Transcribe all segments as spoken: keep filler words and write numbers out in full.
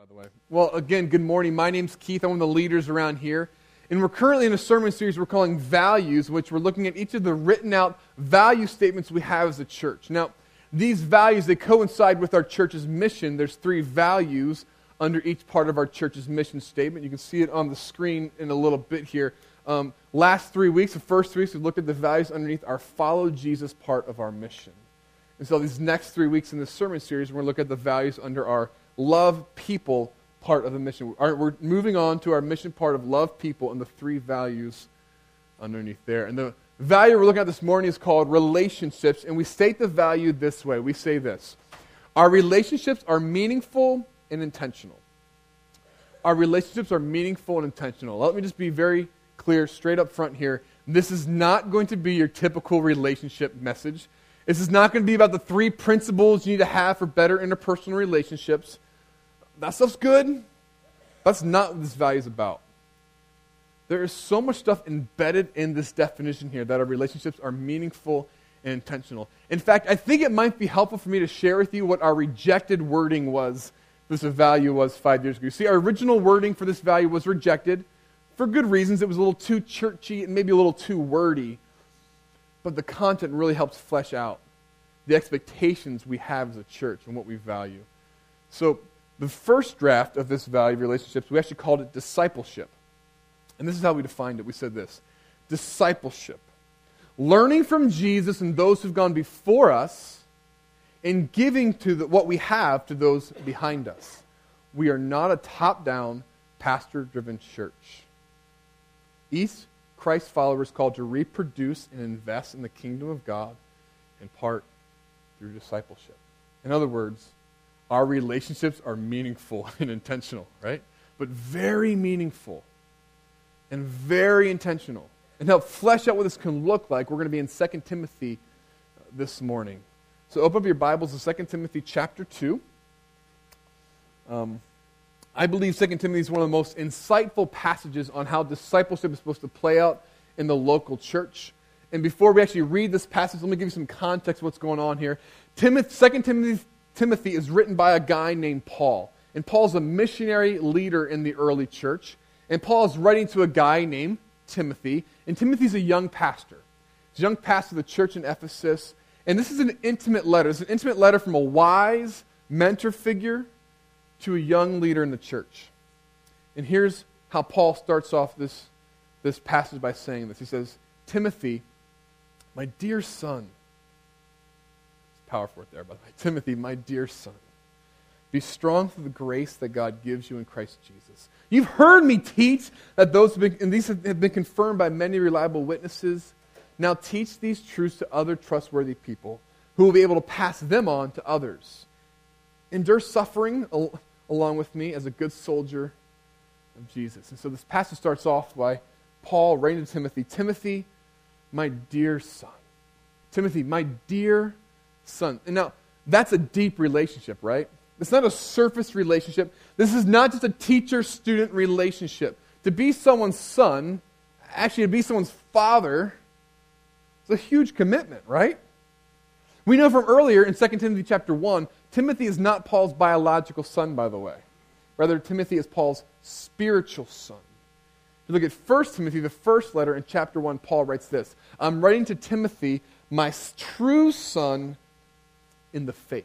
the way. Well, again, good morning. My name's Keith. I'm one of the leaders around here. And we're currently in a sermon series we're calling Values, which we're looking at each of the written out value statements we have as a church. Now, these values, they coincide with our church's mission. There's three values under each part of our church's mission statement. You can see it on the screen in a little bit here. Um, last three weeks, the first three weeks, we looked at the values underneath our Follow Jesus part of our mission. And so these next three weeks in this sermon series, we're going to look at the values under our Love People part of the mission. We're moving on to our mission part of Love People and the three values underneath there. And the value we're looking at this morning is called relationships, and we state the value this way. We say this: our relationships are meaningful and intentional. Our relationships are meaningful and intentional. Let me just be very clear, straight up front here. This is not going to be your typical relationship message. This is not going to be about the three principles you need to have for better interpersonal relationships. That stuff's good. That's not what this value is about. There is so much stuff embedded in this definition here that our relationships are meaningful and intentional. In fact, I think it might be helpful for me to share with you what our rejected wording was, this value was five years ago. You see, our original wording for this value was rejected for good reasons. It was a little too churchy and maybe a little too wordy. But the content really helps flesh out the expectations we have as a church and what we value. So, the first draft of this value of relationships, we actually called it discipleship. And this is how we defined it. We said this: discipleship. Learning from Jesus and those who've gone before us and giving to the, what we have to those behind us. We are not a top-down, pastor-driven church. Each Christ followers called to reproduce and invest in the kingdom of God, in part through discipleship. In other words, our relationships are meaningful and intentional, right? But very meaningful and very intentional. And to help flesh out what this can look like, we're going to be in Second Timothy this morning. So open up your Bibles to Second Timothy chapter two. Um, I believe Second Timothy is one of the most insightful passages on how discipleship is supposed to play out in the local church. And before we actually read this passage, let me give you some context of what's going on here. Timothy, Second Timothy Timothy is written by a guy named Paul. And Paul's a missionary leader in the early church. And Paul is writing to a guy named Timothy. And Timothy's a young pastor. He's a young pastor of the church in Ephesus. And this is an intimate letter. It's an intimate letter from a wise mentor figure to a young leader in the church. And here's how Paul starts off this, this passage by saying this. He says, Timothy, my dear son. Powerful word there, by the way. Timothy, my dear son, be strong through the grace that God gives you in Christ Jesus. You've heard me teach that those have been, and these have been confirmed by many reliable witnesses. Now teach these truths to other trustworthy people who will be able to pass them on to others. Endure suffering al- along with me as a good soldier of Jesus. And so this passage starts off by Paul writing to Timothy, Timothy, my dear son. Timothy, my dear son. And now, that's a deep relationship, right? It's not a surface relationship. This is not just a teacher-student relationship. To be someone's son, actually to be someone's father, is a huge commitment, right? We know from earlier in Second Timothy chapter one, Timothy is not Paul's biological son, by the way. Rather, Timothy is Paul's spiritual son. If you look at First Timothy, the first letter in chapter one, Paul writes this: I'm writing to Timothy, my true son in the faith.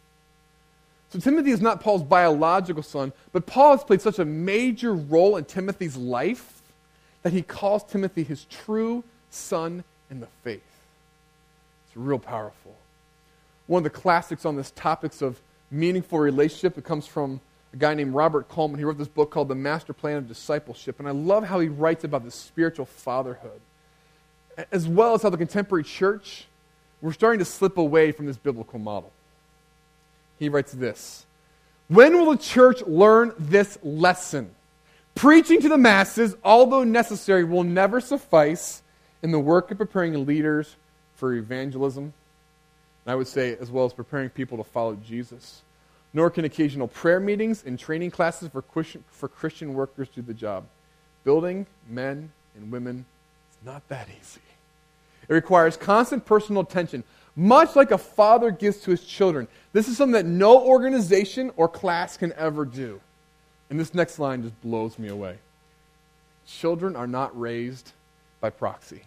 So Timothy is not Paul's biological son, but Paul has played such a major role in Timothy's life that he calls Timothy his true son in the faith. It's real powerful. One of the classics on this topics of meaningful relationship, it comes from a guy named Robert Coleman. He wrote this book called The Master Plan of Discipleship, and I love how he writes about the spiritual fatherhood, as well as how the contemporary church, we're starting to slip away from this biblical model. He writes this: when will the church learn this lesson? Preaching to the masses, although necessary, will never suffice in the work of preparing leaders for evangelism. And I would say, as well as preparing people to follow Jesus. Nor can occasional prayer meetings and training classes for Christian, for Christian workers do the job. Building men and women is not that easy. It requires constant personal attention, much like a father gives to his children. This is something that no organization or class can ever do. And this next line just blows me away. Children are not raised by proxy.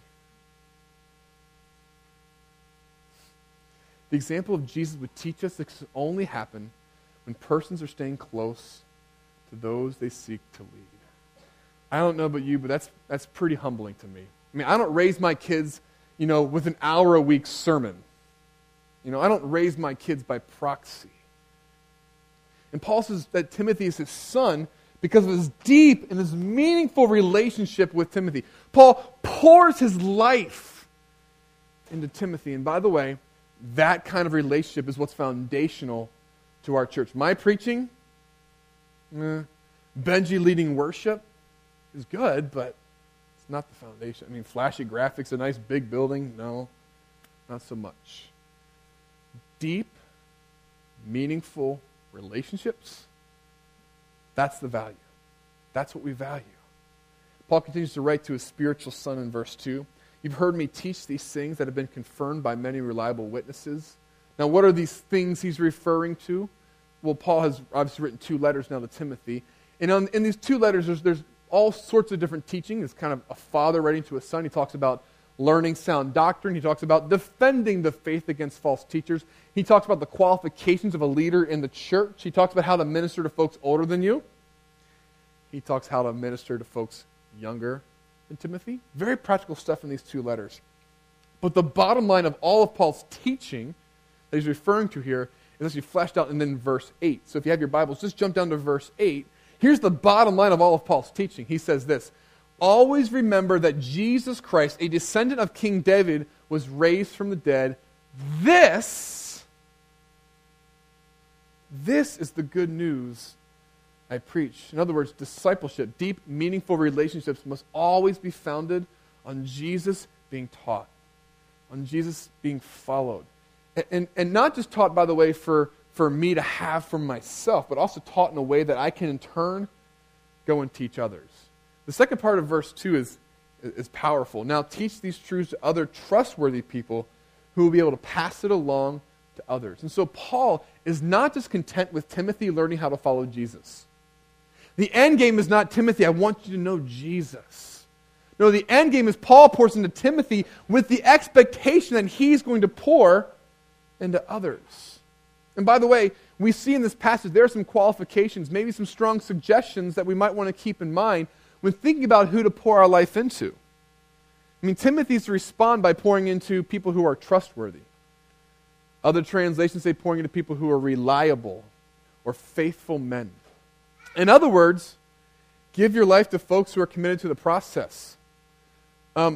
The example of Jesus would teach us this can only happen when persons are staying close to those they seek to lead. I don't know about you, but that's that's pretty humbling to me. I mean, I don't raise my kids, you know, with an hour a week sermon. You know, I don't raise my kids by proxy. And Paul says that Timothy is his son because of his deep and his meaningful relationship with Timothy. Paul pours his life into Timothy. And by the way, that kind of relationship is what's foundational to our church. My preaching, eh, Benji leading worship is good, but it's not the foundation. I mean, flashy graphics, a nice big building, no, not so much. Deep, meaningful relationships, that's the value. That's what we value. Paul continues to write to his spiritual son in verse two. You've heard me teach these things that have been confirmed by many reliable witnesses. Now, what are these things he's referring to? Well, Paul has obviously written two letters now to Timothy. And on, in these two letters, there's, there's all sorts of different teaching. It's kind of a father writing to a son. He talks about learning sound doctrine. He talks about defending the faith against false teachers. He talks about the qualifications of a leader in the church. He talks about how to minister to folks older than you. He talks how to minister to folks younger than Timothy. Very practical stuff in these two letters. But the bottom line of all of Paul's teaching that he's referring to here is actually fleshed out in then verse eight. So if you have your Bibles, just jump down to verse eight. Here's the bottom line of all of Paul's teaching. He says this: always remember that Jesus Christ, a descendant of King David, was raised from the dead. This, this is the good news I preach. In other words, discipleship, deep, meaningful relationships must always be founded on Jesus being taught, on Jesus being followed. And, and, and not just taught, by the way, for, for me to have for myself, but also taught in a way that I can in turn go and teach others. The second part of verse two is, is powerful. Now teach these truths to other trustworthy people who will be able to pass it along to others. And so Paul is not just content with Timothy learning how to follow Jesus. The end game is not, Timothy, I want you to know Jesus. No, the end game is Paul pours into Timothy with the expectation that he's going to pour into others. And by the way, we see in this passage there are some qualifications, maybe some strong suggestions that we might want to keep in mind when thinking about who to pour our life into. I mean, Timothy's to respond by pouring into people who are trustworthy. Other translations say pouring into people who are reliable or faithful men. In other words, give your life to folks who are committed to the process. Um,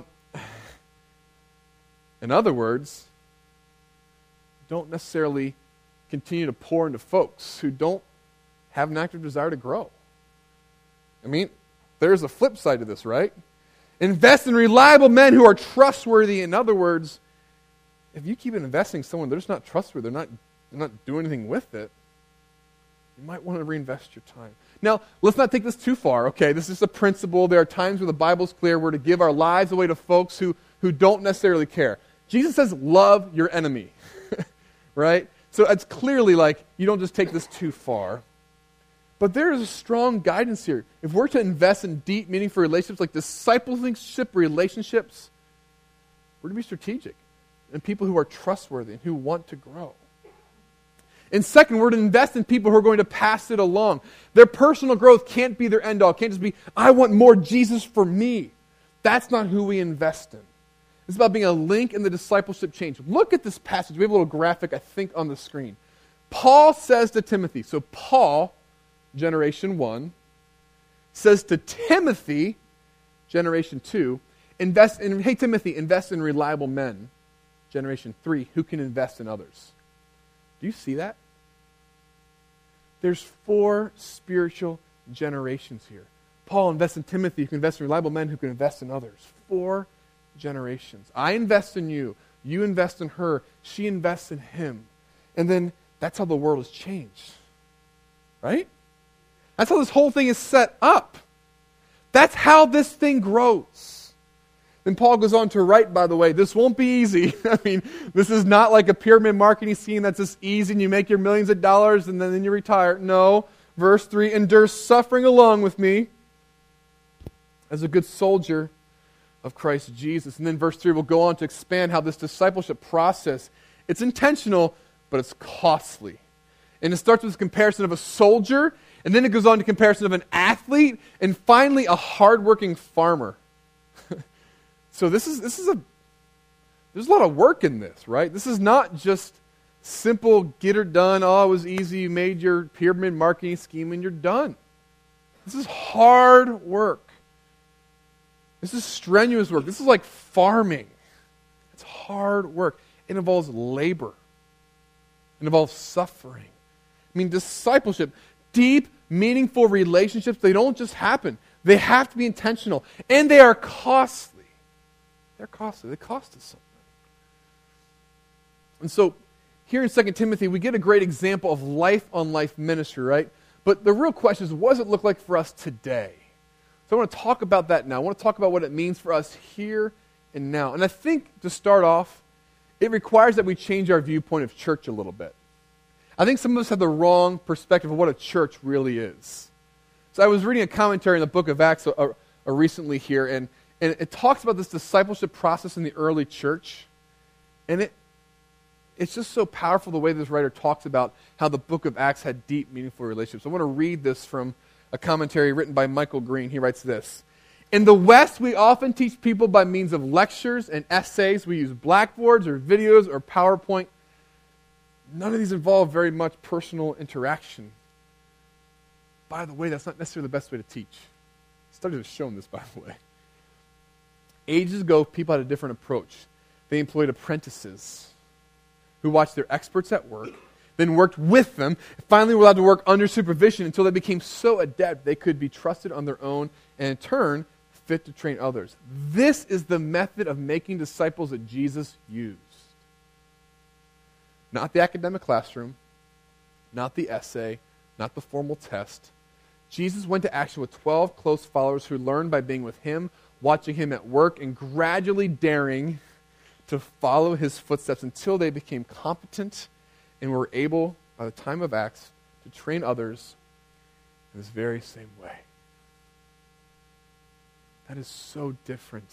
in other words, don't necessarily continue to pour into folks who don't have an active desire to grow. I mean, there's a flip side to this, right? Invest in reliable men who are trustworthy. In other words, if you keep investing in someone they're just not trustworthy, they're not, they're not doing anything with it, you might want to reinvest your time. Now, let's not take this too far, okay? This is a principle. There are times where the Bible's clear. We're to give our lives away to folks who, who don't necessarily care. Jesus says, love your enemy, right? So it's clearly like, you don't just take this too far. But there is a strong guidance here. If we're to invest in deep, meaningful relationships, like discipleship relationships, we're to be strategic and people who are trustworthy and who want to grow. And second, we're to invest in people who are going to pass it along. Their personal growth can't be their end all. It can't just be, I want more Jesus for me. That's not who we invest in. It's about being a link in the discipleship change. Look at this passage. We have a little graphic, I think, on the screen. Paul says to Timothy, so Paul, generation one, says to Timothy, generation two, invest in, hey Timothy, invest in reliable men, generation three, who can invest in others. Do you see that? There's four spiritual generations here. Paul invests in Timothy, who can invest in reliable men who can invest in others. Four generations. I invest in you. You invest in her. She invests in him. And then that's how the world has changed. Right? That's how this whole thing is set up. That's how this thing grows. Then Paul goes on to write, by the way, this won't be easy. I mean, this is not like a pyramid marketing scheme that's just easy and you make your millions of dollars and then, then you retire. No. Verse three, endure suffering along with me as a good soldier of Christ Jesus. And then verse three will go on to expand how this discipleship process, it's intentional, but it's costly. And it starts with this comparison of a soldier, and then it goes on to comparison of an athlete, and finally a hardworking farmer. So this is this is a there's a lot of work in this, right? This is not just simple get her done, oh, it was easy, you made your pyramid marketing scheme and you're done. This is hard work. This is strenuous work. This is like farming. It's hard work. It involves labor. It involves suffering. I mean, discipleship, deep, meaningful relationships, they don't just happen. They have to be intentional. And they are costly. They're costly. They cost us something. And so, here in Second Timothy, we get a great example of life-on-life ministry, right? But the real question is, what does it look like for us today? So I want to talk about that now. I want to talk about what it means for us here and now. And I think, to start off, it requires that we change our viewpoint of church a little bit. I think some of us have the wrong perspective of what a church really is. So I was reading a commentary in the book of Acts uh, uh, recently here, and, and it talks about this discipleship process in the early church. And it it's just so powerful the way this writer talks about how the book of Acts had deep, meaningful relationships. I want to read this from a commentary written by Michael Green. He writes this. In the West, we often teach people by means of lectures and essays. We use blackboards or videos or PowerPoint. None of these involve very much personal interaction. By the way, that's not necessarily the best way to teach. Studies have shown this, by the way. Ages ago, people had a different approach. They employed apprentices who watched their experts at work, then worked with them, and finally were allowed to work under supervision until they became so adept they could be trusted on their own and in turn fit to train others. This is the method of making disciples that Jesus used. Not the academic classroom, not the essay, not the formal test. Jesus went to action with twelve close followers who learned by being with him, watching him at work, and gradually daring to follow his footsteps until they became competent and were able, by the time of Acts, to train others in this very same way. That is so different.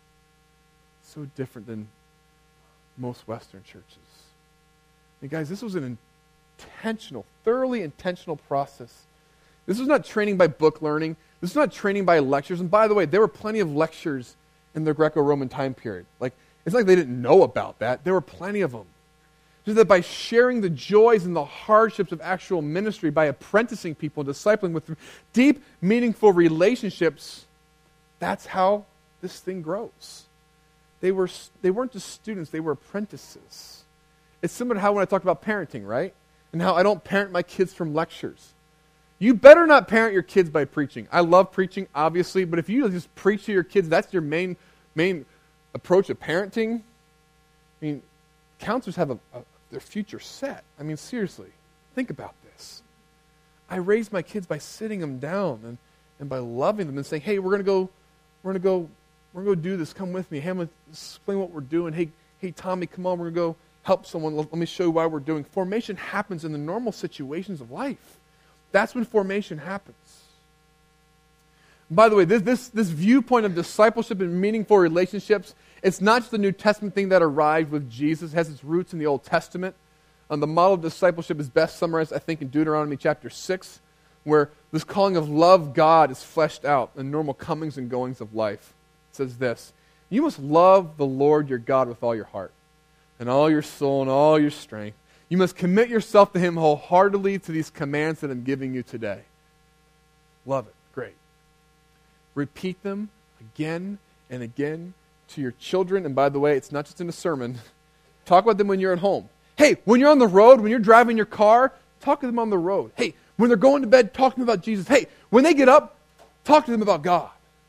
So different than most Western churches. And guys, this was an intentional, thoroughly intentional process. This was not training by book learning. This was not training by lectures. And by the way, there were plenty of lectures in the Greco-Roman time period. Like, it's not like they didn't know about that. There were plenty of them. Just that by sharing the joys and the hardships of actual ministry, by apprenticing people and discipling with deep, meaningful relationships, that's how this thing grows. They, were, they weren't just students, they were apprentices. It's similar to how when I talked about parenting, right? And how I don't parent my kids from lectures. You better not parent your kids by preaching. I love preaching, obviously, but if you just preach to your kids, that's your main main approach of parenting. I mean, counselors have a, a, their future set. I mean, seriously, think about this. I raised my kids by sitting them down and, and by loving them and saying, hey, we're going to go, we're going to go, we're going to go do this. Come with me. Hey, I'm going to explain what we're doing. Hey, hey, Tommy, come on, we're going to go help someone. Let, let me show you why we're doing. Formation happens in the normal situations of life. That's when formation happens. By the way, this, this, this viewpoint of discipleship and meaningful relationships, it's not just a New Testament thing that arrived with Jesus. It has its roots in the Old Testament. Um, the model of discipleship is best summarized, I think, in Deuteronomy chapter six, where this calling of love God is fleshed out in normal comings and goings of life. It says this, you must love the Lord your God with all your heart and all your soul and all your strength. You must commit yourself to him wholeheartedly to these commands that I'm giving you today. Love it. Great. Repeat them again and again to your children. And by the way, it's not just in a sermon. Talk about them when you're at home. Hey, when you're on the road, when you're driving your car, talk to them on the road. Hey, when they're going to bed, talk to them about Jesus. Hey, when they get up, talk to them about God.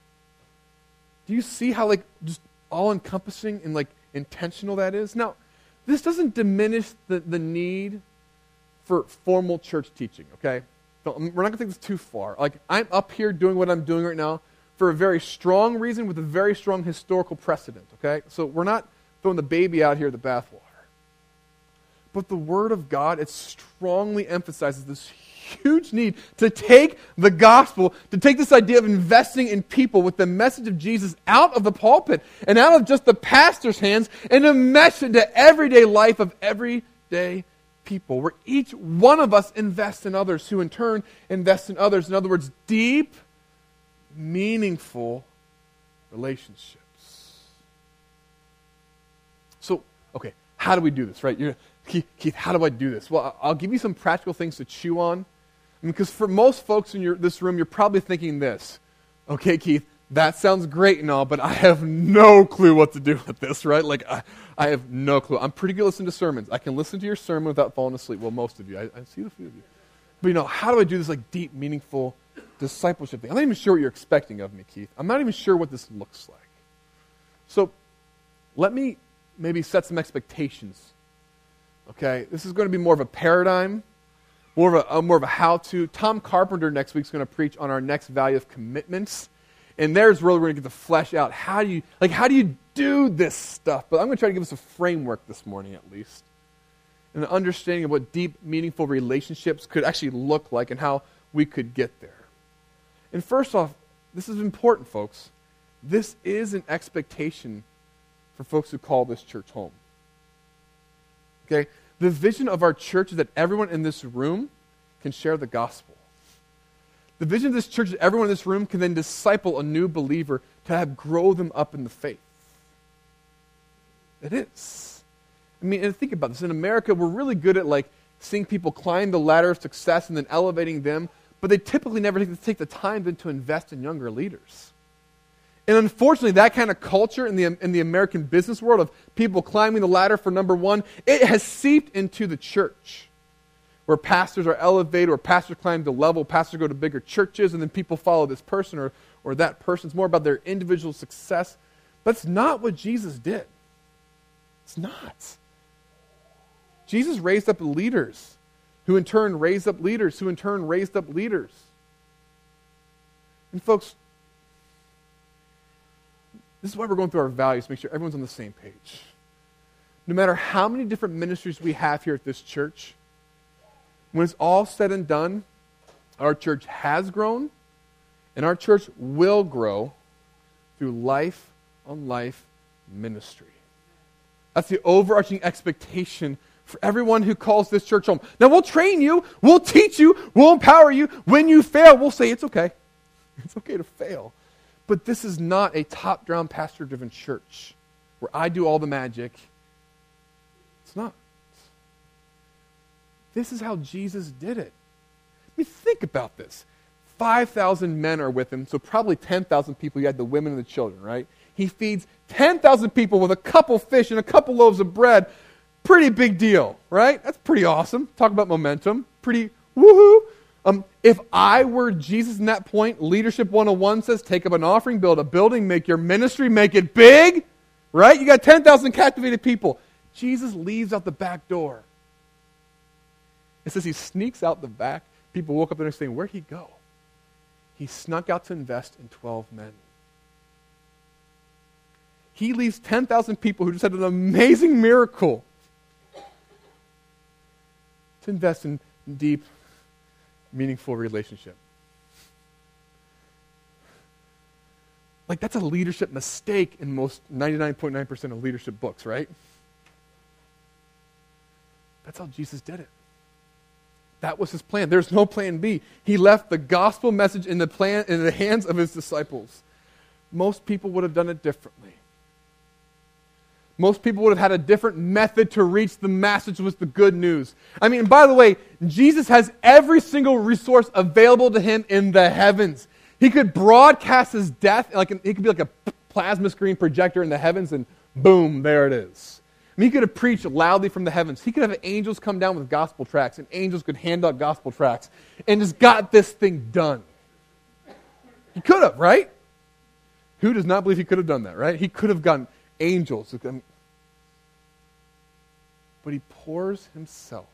Do you see how like just all-encompassing and like intentional that is? Now, this doesn't diminish the, the need for formal church teaching, okay? Don't, we're not going to take this too far. Like, I'm up here doing what I'm doing right now for a very strong reason with a very strong historical precedent, okay? So we're not throwing the baby out here with the bathwater. But the Word of God, it strongly emphasizes this huge need to take the gospel, to take this idea of investing in people with the message of Jesus out of the pulpit and out of just the pastor's hands and to mesh into everyday life of everyday people, where each one of us invests in others, who in turn invest in others. In other words, deep, meaningful relationships. So, okay, how do we do this, right? You're, Keith, Keith, how do I do this? Well, I'll give you some practical things to chew on. I mean, because for most folks in your, this room, you're probably thinking this. Okay, Keith, that sounds great and all, but I have no clue what to do with this, right? Like, I, I have no clue. I'm pretty good at listening to sermons. I can listen to your sermon without falling asleep. Well, most of you. I, I see a few of you. But, you know, how do I do this, like, deep, meaningful discipleship thing? I'm not even sure what you're expecting of me, Keith. I'm not even sure what this looks like. So, let me maybe set some expectations. Okay? This is going to be more of a paradigm, more of a, a more of a how-to. Tom Carpenter next week is going to preach on our next value of commitments. And there's really we're going to get to flesh out how do you like how do you do this stuff. But I'm going to try to give us a framework this morning at least, and an understanding of what deep, meaningful relationships could actually look like and how we could get there. And first off, this is important, folks. This is an expectation for folks who call this church home. Okay? The vision of our church is that everyone in this room can share the gospel. The vision of this church is that everyone in this room can then disciple a new believer to have grow them up in the faith. It is. I mean, and think about this. In America, we're really good at like seeing people climb the ladder of success and then elevating them, but they typically never take, take the time then to invest in younger leaders. And unfortunately, that kind of culture in the, in the American business world of people climbing the ladder for number one, it has seeped into the church, where pastors are elevated, or pastors climb the level, pastors go to bigger churches, and then people follow this person or, or that person. It's more about their individual success. That's not what Jesus did. It's not. Jesus raised up leaders, who in turn raised up leaders, who in turn raised up leaders. And folks, this is why we're going through our values, to make sure everyone's on the same page. No matter how many different ministries we have here at this church, when it's all said and done, our church has grown, and our church will grow through life-on-life ministry. That's the overarching expectation for everyone who calls this church home. Now, we'll train you, we'll teach you, we'll empower you. When you fail, we'll say it's okay. It's okay to fail. But this is not a top-down, pastor-driven church where I do all the magic. It's not. This is how Jesus did it. I mean, think about this. five thousand men are with him, so probably ten thousand people. You had the women and the children, right? He feeds ten thousand people with a couple fish and a couple loaves of bread. Pretty big deal, right? That's pretty awesome. Talk about momentum. Pretty woohoo. Um, if I were Jesus in that point, Leadership one oh one says, take up an offering, build a building, make your ministry, make it big, right? You got ten thousand captivated people. Jesus leaves out the back door. It says he sneaks out the back. People woke up the next day, where'd he go? He snuck out to invest in twelve men. He leaves ten thousand people who just had an amazing miracle to invest in deep, meaningful relationship. Like, that's a leadership mistake in most ninety-nine point nine percent of leadership books, right? That's how Jesus did it. That was his plan. There's no plan B. He left the gospel message in the plan in the hands of his disciples. Most people would have done it differently. Most people would have had a different method to reach the message with the good news. I mean, by the way, Jesus has every single resource available to him in the heavens. He could broadcast his death, like it could be like a plasma screen projector in the heavens, and boom, there it is. I mean, he could have preached loudly from the heavens. He could have angels come down with gospel tracts, and angels could hand out gospel tracts, and just got this thing done. He could have, right? Who does not believe he could have done that, right? He could have gotten angels. But he pours himself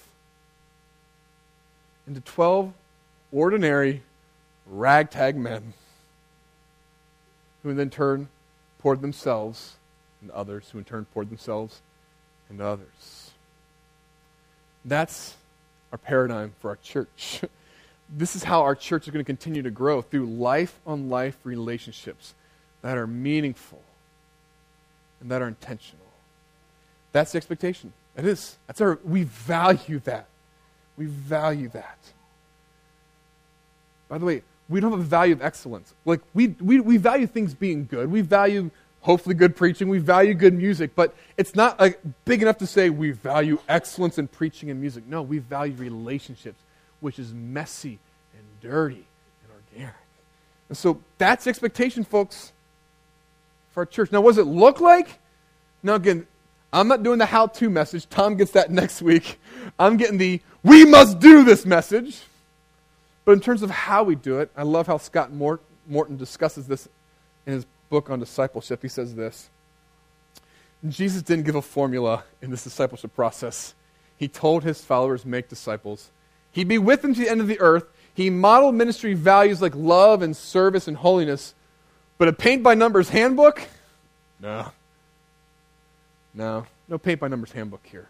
into twelve ordinary ragtag men who in then turn poured themselves into others, who in turn poured themselves into others. That's our paradigm for our church. This is how our church is going to continue to grow, through life-on-life relationships that are meaningful and that are intentional. That's the expectation. It is. That's our, we value that. We value that. By the way, we don't have a value of excellence. Like, we, we, we value things being good. We value, hopefully, good preaching. We value good music. But it's not like big enough to say we value excellence in preaching and music. No, we value relationships, which is messy and dirty and organic. And so that's the expectation, folks, for our church. Now, what does it look like? Now, again, I'm not doing the how-to message. Tom gets that next week. I'm getting the we must do this message. But in terms of how we do it, I love how Scott Morton discusses this in his book on discipleship. He says this: Jesus didn't give a formula in this discipleship process. He told his followers, make disciples. He'd be with them to the end of the earth. He modeled ministry values like love and service and holiness. But a paint-by-numbers handbook? No. No. No paint-by-numbers handbook here.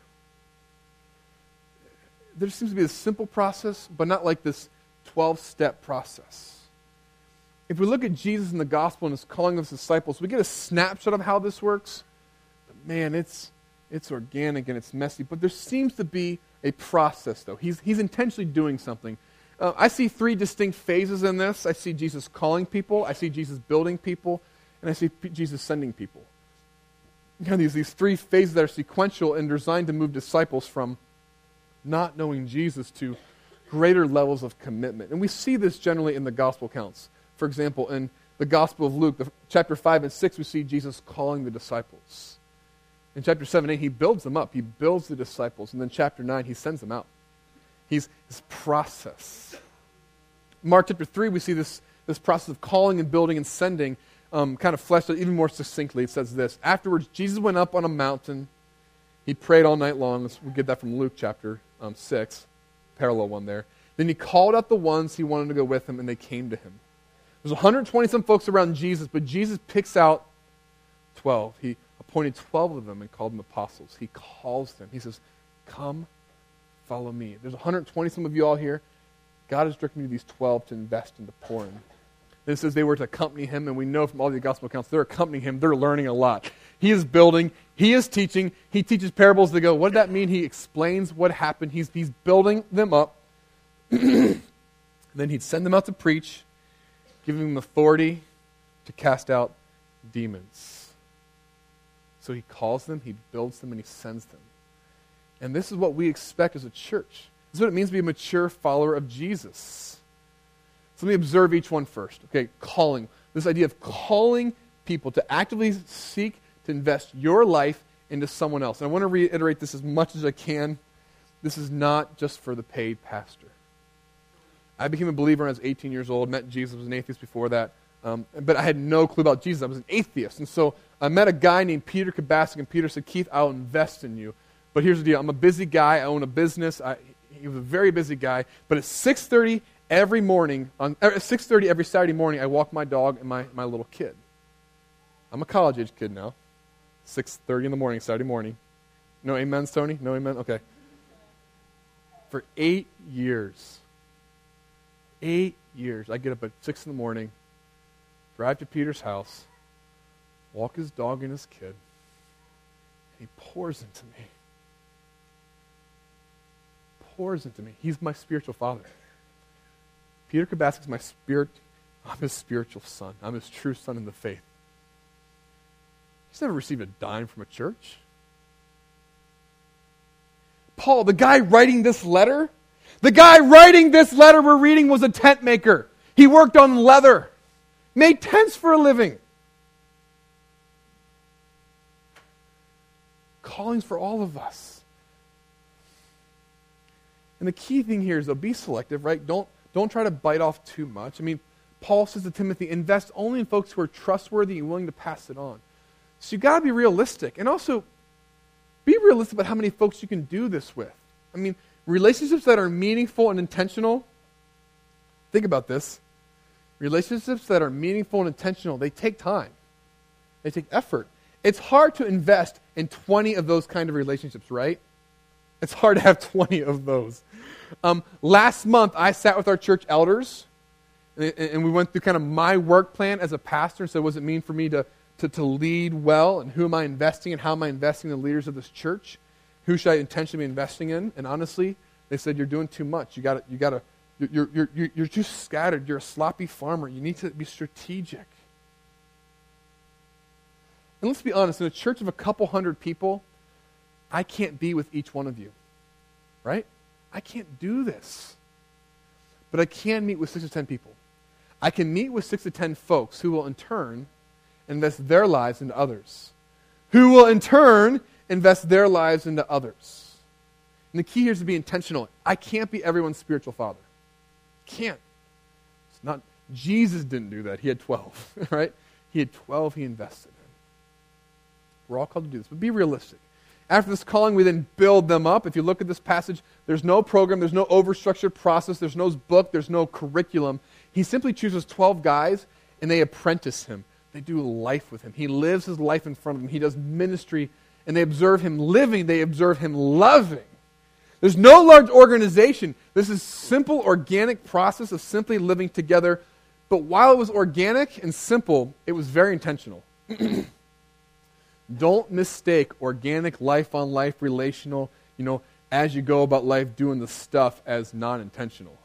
There seems to be a simple process, but not like this twelve-step process. If we look at Jesus in the gospel and his calling of his disciples, we get a snapshot of how this works. But man, it's it's organic and it's messy. But there seems to be a process, though. He's, he's intentionally doing something. Uh, I see three distinct phases in this. I see Jesus calling people, I see Jesus building people, and I see P- Jesus sending people. You know, these, these three phases that are sequential and designed to move disciples from not knowing Jesus to greater levels of commitment. And we see this generally in the gospel accounts. For example, in the Gospel of Luke, the, chapter five and six, we see Jesus calling the disciples. In chapter seven and eight, he builds them up. He builds the disciples. And then chapter nine, he sends them out. He's his process. Mark chapter three, we see this, this process of calling and building and sending um, kind of fleshed out even more succinctly. It says this: afterwards, Jesus went up on a mountain. He prayed all night long. We get that from Luke chapter um, six, parallel one there. Then he called out the ones he wanted to go with him, and they came to him. There's one hundred twenty some folks around Jesus, but Jesus picks out twelve. He appointed twelve of them and called them apostles. He calls them. He says, come, follow me. There's one hundred twenty some of you all here. God has directed me to these twelve to invest and to pour in. Then it says they were to accompany him, and we know from all the gospel accounts, they're accompanying him. They're learning a lot. He is building. He is teaching. He teaches parables. They go, what did that mean? He explains what happened. He's, he's building them up. Then he'd send them out to preach, giving them authority to cast out demons. So he calls them, he builds them, and he sends them. And this is what we expect as a church. This is what it means to be a mature follower of Jesus. So let me observe each one first. Okay, calling. This idea of calling people to actively seek to invest your life into someone else. And I want to reiterate this as much as I can. This is not just for the paid pastor. I became a believer when I was eighteen years old, met Jesus, I was an atheist before that. Um, but I had no clue about Jesus. I was an atheist. And so I met a guy named Peter Kabasic, and Peter said, Keith, I'll invest in you. But here's the deal. I'm a busy guy. I own a business. I, he was a very busy guy. But at six thirty every morning, on at six thirty every Saturday morning, I walk my dog and my, my little kid. I'm a college-age kid now. six thirty in the morning, Saturday morning. No amens, Tony? No amen? Okay. For eight years. Eight years. I get up at six in the morning, drive to Peter's house, walk his dog and his kid, and he pours into me. Pours into me. He's my spiritual father. Peter Kabasic is my spirit. I'm his spiritual son. I'm his true son in the faith. He's never received a dime from a church. Paul, the guy writing this letter, the guy writing this letter we're reading was a tent maker. He worked on leather, made tents for a living. Callings for all of us. And the key thing here is, though, be selective, right? Don't, don't try to bite off too much. I mean, Paul says to Timothy, invest only in folks who are trustworthy and willing to pass it on. So you've got to be realistic. And also, be realistic about how many folks you can do this with. I mean, relationships that are meaningful and intentional, think about this. Relationships that are meaningful and intentional, they take time. They take effort. It's hard to invest in twenty of those kind of relationships, right? It's hard to have twenty of those. Um, last month, I sat with our church elders, and, and we went through kind of my work plan as a pastor, and said, what does it mean for me to, to, to lead well, and who am I investing in, how am I investing in the leaders of this church? Who should I intentionally be investing in? And honestly, they said, you're doing too much. You got you got to, you're, you're, you're, you're too scattered. You're a sloppy farmer. You need to be strategic. And let's be honest, in a church of a couple hundred people, I can't be with each one of you, right? I can't do this. But I can meet with six to ten people. I can meet with six to ten folks who will in turn invest their lives into others. Who will in turn invest their lives into others. And the key here is to be intentional. I can't be everyone's spiritual father. Can't. It's not. Jesus didn't do that. He had twelve, right? He had twelve he invested in. We're all called to do this, but be realistic. After this calling, we then build them up. If you look at this passage, there's no program, there's no overstructured process, there's no book, there's no curriculum. He simply chooses twelve guys, and they apprentice him. They do life with him. He lives his life in front of them. He does ministry, and they observe him living. They observe him loving. There's no large organization. This is simple, organic process of simply living together. But while it was organic and simple, it was very intentional. Don't mistake organic, life-on-life, relational, you know, as you go about life doing the stuff as non-intentional.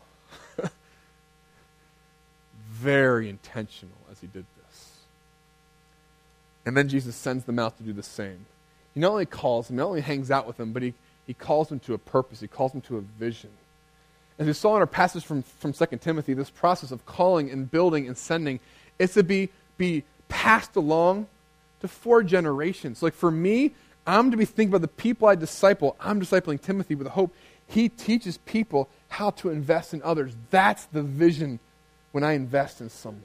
Very intentional as he did this. And then Jesus sends them out to do the same. He not only calls them, not only hangs out with them, but he, he calls them to a purpose. He calls them to a vision. As we saw in our passage from, from Second Timothy, this process of calling and building and sending, it's to be, be passed along to four generations. Like for me, I'm to be thinking about the people I disciple. I'm discipling Timothy with the hope he teaches people how to invest in others. That's the vision when I invest in someone.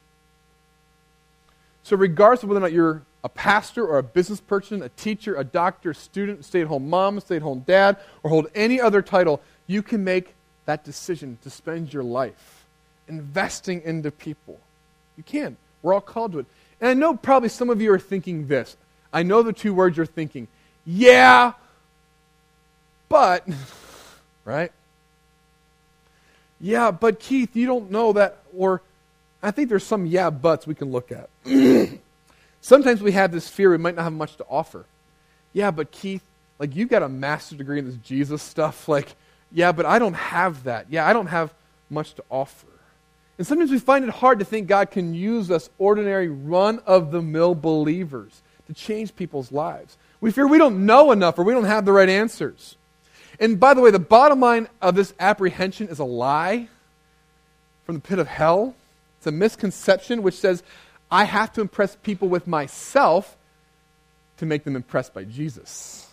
So regardless of whether or not you're a pastor or a business person, a teacher, a doctor, a student, stay-at-home mom, stay-at-home dad, or hold any other title, you can make that decision to spend your life investing into people. You can. We're all called to it. And I know probably some of you are thinking this. I know the two words you're thinking. Yeah, but, right? Yeah, but Keith, you don't know that. Or I think there's some yeah buts we can look at. Sometimes we have this fear we might not have much to offer. Yeah, but Keith, like you've got a master's degree in this Jesus stuff. Like, yeah, but I don't have that. Yeah, I don't have much to offer. And sometimes we find it hard to think God can use us ordinary, run-of-the-mill believers to change people's lives. We fear we don't know enough or we don't have the right answers. And by the way, the bottom line of this apprehension is a lie from the pit of hell. It's a misconception which says, I have to impress people with myself to make them impressed by Jesus.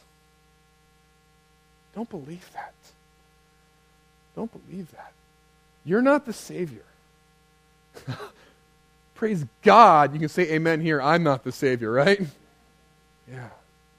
Don't believe that. Don't believe that. You're not the Savior. Praise God, you can say amen here. I'm not the Savior, right? Yeah.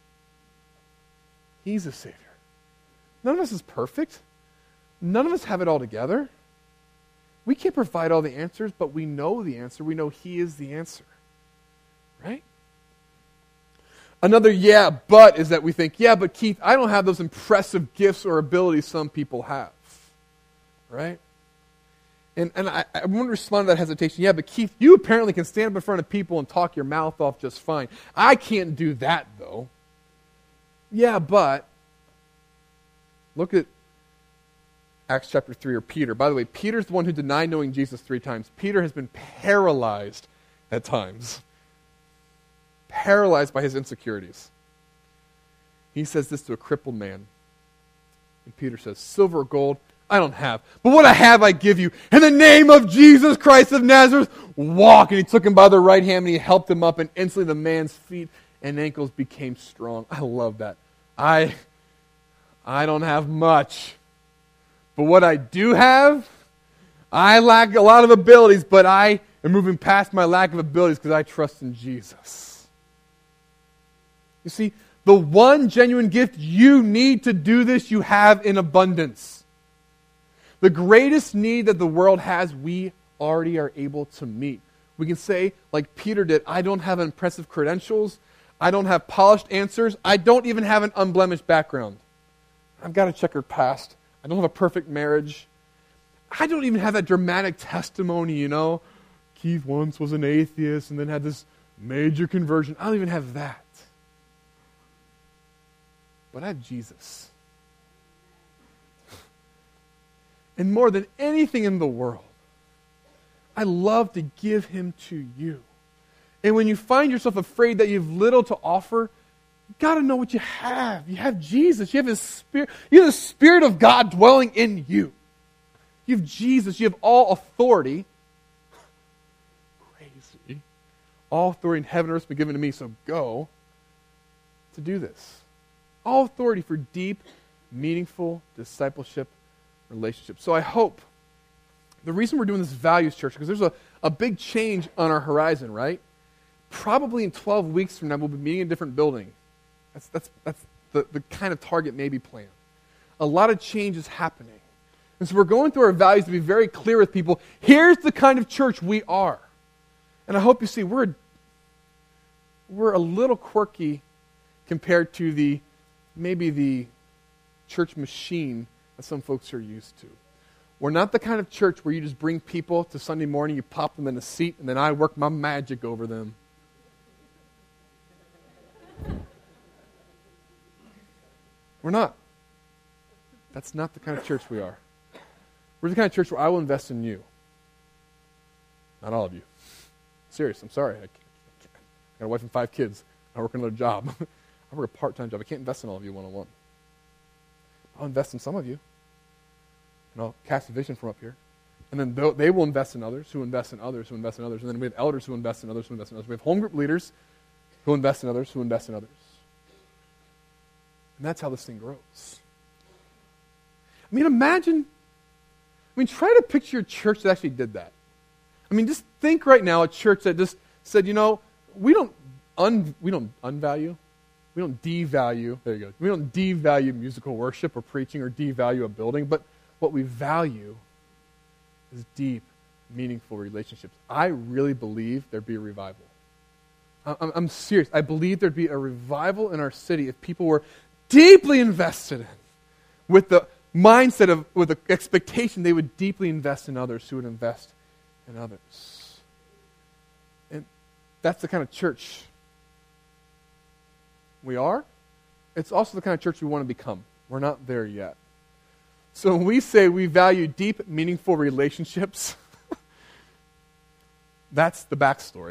He's a Savior. None of us is perfect. None of us have it all together. We can't provide all the answers, but we know the answer. We know He is the answer. Right? Another yeah, but is that we think, yeah, but Keith, I don't have those impressive gifts or abilities some people have. Right? And and I, I want to respond to that hesitation. Yeah, but Keith, you apparently can stand up in front of people and talk your mouth off just fine. I can't do that, though. Yeah, but look at Acts chapter three, or Peter. By the way, Peter's the one who denied knowing Jesus three times. Peter has been paralyzed at times. Paralyzed by his insecurities. He says this to a crippled man. And Peter says, silver or gold, I don't have. But what I have I give you. In the name of Jesus Christ of Nazareth, walk. And he took him by the right hand and he helped him up. And instantly the man's feet and ankles became strong. I love that. I, I don't have much. But what I do have, I lack a lot of abilities, but I am moving past my lack of abilities because I trust in Jesus. You see, the one genuine gift you need to do this, you have in abundance. The greatest need that the world has, we already are able to meet. We can say, like Peter did, I don't have impressive credentials. I don't have polished answers. I don't even have an unblemished background. I've got a checkered past. I don't have a perfect marriage. I don't even have that dramatic testimony, you know. Keith once was an atheist and then had this major conversion. I don't even have that. But I have Jesus. And more than anything in the world, I love to give him to you. And when you find yourself afraid that you have little to offer, you got to know what you have. You have Jesus. You have his Spirit. You have the Spirit of God dwelling in you. You have Jesus. You have all authority. Crazy. All authority in heaven and earth has been given to me, so go to do this. All authority for deep, meaningful discipleship relationships. So I hope the reason we're doing this Values Church, because there's a, a big change on our horizon, right? Probably in twelve weeks from now, we'll be meeting in a different building. That's, that's, that's the, the kind of target maybe plan. A lot of change is happening. And so we're going through our values to be very clear with people. Here's the kind of church we are. And I hope you see we're, we're a little quirky compared to the maybe the church machine that some folks are used to. We're not the kind of church where you just bring people to Sunday morning, you pop them in a seat, and then I work my magic over them. We're not. That's not the kind of church we are. We're the kind of church where I will invest in you. Not all of you. Serious, I'm sorry. I, can't, I got a wife and five kids. I work another job. I work a part-time job. I can't invest in all of you one-on-one. I'll invest in some of you. And I'll cast a vision from up here. And then they will invest in others, who invest in others, who invest in others. And then we have elders who invest in others, who invest in others. We have home group leaders who invest in others, who invest in others. And that's how this thing grows. I mean, imagine, I mean, try to picture a church that actually did that. I mean, just think right now a church that just said, you know, we don't un, we don't unvalue, we don't devalue, there you go, we don't devalue musical worship or preaching or devalue a building, but what we value is deep, meaningful relationships. I really believe there'd be a revival. I'm, I'm serious. I believe there'd be a revival in our city if people were deeply invested in, with the mindset of, with the expectation they would deeply invest in others who would invest in others. And that's the kind of church we are. It's also the kind of church we want to become. We're not there yet. So when we say we value deep, meaningful relationships, that's the backstory.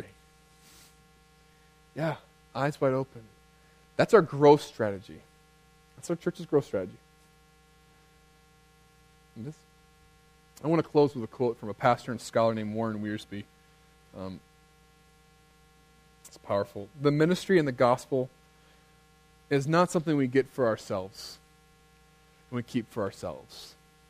Yeah, eyes wide open. That's our growth strategy. That's our church's growth strategy. And this, I want to close with a quote from a pastor and scholar named Warren Wiersbe. Um, it's powerful. The ministry and the gospel is not something we get for ourselves and we keep for ourselves.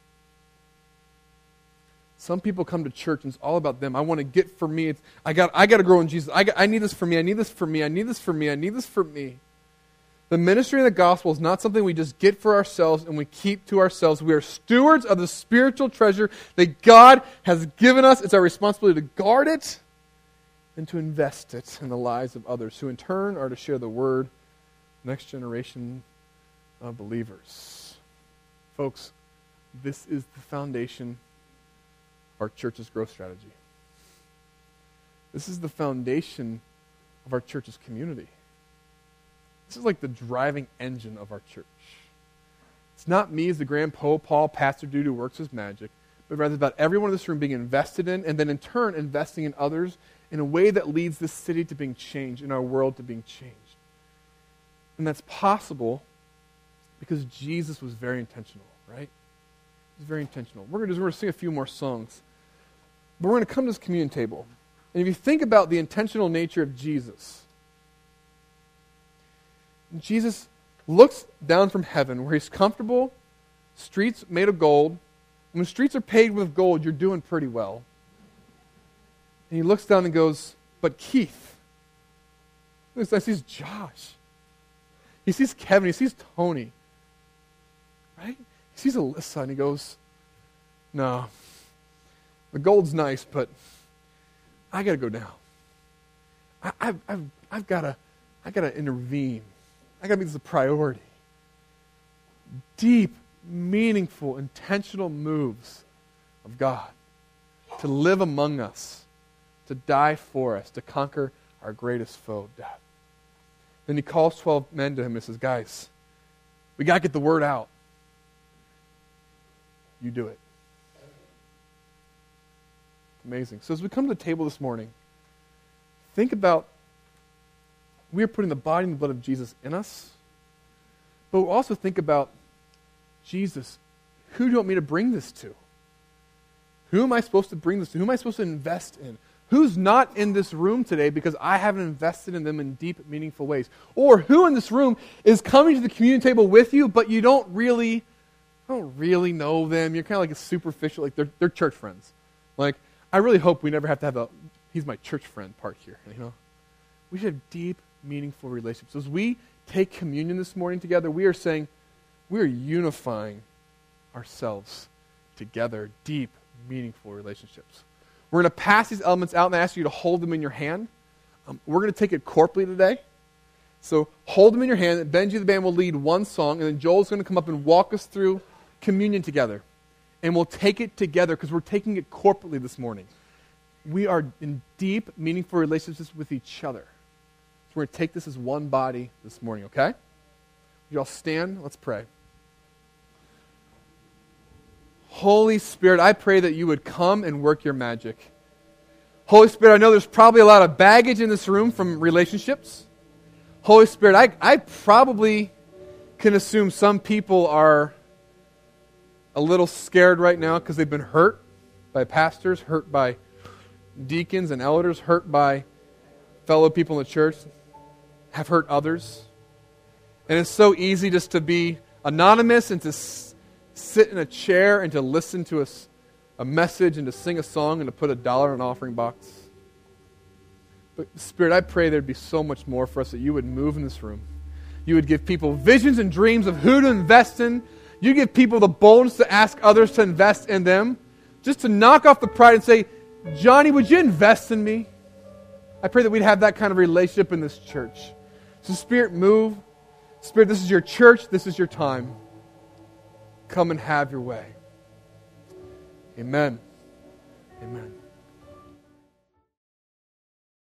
Some people come to church and it's all about them. I want to get for me. It's, I got I got to grow in Jesus. I, got, I need this for me. I need this for me. I need this for me. I need this for me. The ministry and the gospel is not something we just get for ourselves and we keep to ourselves. We are stewards of the spiritual treasure that God has given us. It's our responsibility to guard it and to invest it in the lives of others, who in turn are to share the word, next generation of believers. Folks, this is the foundation of our church's growth strategy. This is the foundation of our church's community. This is like the driving engine of our church. It's not me as the grand Pope Paul, pastor dude who works his magic, but rather about everyone in this room being invested in, and then in turn investing in others in a way that leads this city to being changed, and our world to being changed. And that's possible because Jesus was very intentional, right? He was very intentional. We're going to, we're going to sing a few more songs, but we're going to come to this communion table. And if you think about the intentional nature of Jesus, Jesus looks down from heaven where he's comfortable, streets made of gold. When streets are paved with gold, you're doing pretty well. And he looks down and goes, but Keith, he sees Josh. He sees Kevin. He sees Tony. Right? He sees Alyssa and he goes, no, the gold's nice, but I got to go down. I, I've, I've, I've got to I got to intervene. I got to make this a priority. deep, meaningful, intentional moves of God to live among us, to die for us, to conquer our greatest foe, death. Then he calls twelve men to him and says, guys, we got to get the word out. You do it. Amazing. So as we come to the table this morning, think about, we are putting the body and the blood of Jesus in us, but we'll also think about, Jesus, who do you want me to bring this to? Who am I supposed to bring this to? Who am I supposed to invest in? Who's not in this room today because I haven't invested in them in deep, meaningful ways? Or who in this room is coming to the communion table with you, but you don't really, don't really know them. You're kind of like a superficial, like they're, they're church friends. Like, I really hope we never have to have a, he's my church friend part here, you know? We should have deep, meaningful relationships. So as we take communion this morning together, we are saying, we are unifying ourselves together, deep, meaningful relationships. We're going to pass these elements out and I ask you to hold them in your hand. Um, we're going to take it corporately today. So hold them in your hand. Benji the band will lead one song, and then Joel's going to come up and walk us through communion together. And we'll take it together because we're taking it corporately this morning. We are in deep, meaningful relationships with each other. So we're going to take this as one body this morning, okay? You all stand. Let's pray. Holy Spirit, I pray that you would come and work your magic. Holy Spirit, I know there's probably a lot of baggage in this room from relationships. Holy Spirit, I, I probably can assume some people are a little scared right now because they've been hurt by pastors, hurt by deacons and elders, hurt by fellow people in the church, have hurt others. And it's so easy just to be anonymous and to s- sit in a chair and to listen to a, a message and to sing a song and to put a dollar in an offering box. But Spirit, I pray there'd be so much more for us, that you would move in this room. You would give people visions and dreams of who to invest in. You give people the boldness to ask others to invest in them. Just to knock off the pride and say, Johnny, would you invest in me? I pray that we'd have that kind of relationship in this church. So Spirit, move. Spirit, this is your church. This is your time. Come and have your way. Amen. Amen.